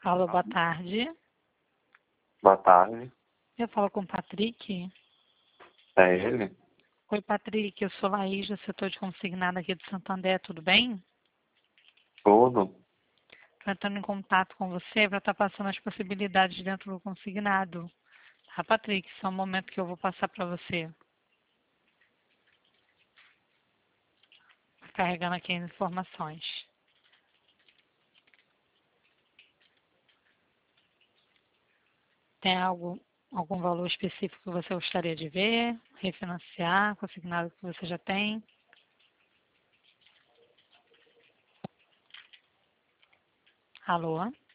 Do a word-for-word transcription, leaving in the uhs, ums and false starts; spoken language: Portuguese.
Alô, boa tarde. Boa tarde. Eu falo com o Patrick. É ele? Oi, Patrick. Eu sou Laís, do setor de consignado aqui do Santander. Tudo bem? Tudo? Estou entrando em contato com você para estar passando as possibilidades dentro do consignado. Tá, Patrick? Só um momento que eu vou passar para você. Tá carregando aqui as informações. Tem algo, algum valor específico que você gostaria de ver? Refinanciar, consignado que você já tem? Alô?